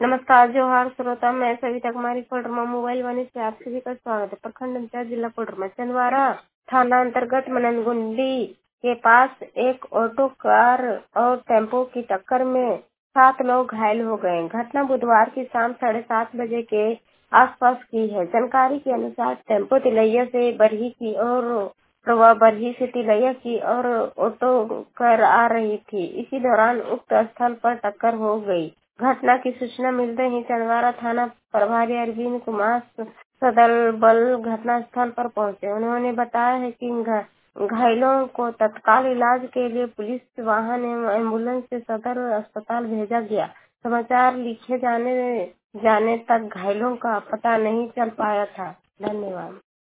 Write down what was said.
नमस्कार जोहार श्रोता, मैं सविता कुमारी कोडरमा मोबाइल वाणी से आप सभी का स्वागत है। प्रखंड अंचायत जिला कोडरमा चंदवारा थाना अंतर्गत मननगुंडी के पास एक ऑटो कार और टेम्पो की टक्कर में 7 लोग घायल हो गए। घटना बुधवार की शाम 7:30 बजे के आसपास की है। जानकारी के अनुसार टेम्पो तिलैया से बरही की और बरही से तिलैया की और ऑटो कर आ रही थी। इसी दौरान उक्त स्थल पर टक्कर हो गई। घटना की सूचना मिलते ही चंदवारा थाना प्रभारी अरविंद कुमार सदल बल घटना स्थल पर पहुंचे। उन्होंने बताया है कि घायलों को तत्काल इलाज के लिए पुलिस वाहन एवं एम्बुलेंस से सदर अस्पताल भेजा गया। समाचार लिखे जाने तक घायलों का पता नहीं चल पाया था। धन्यवाद।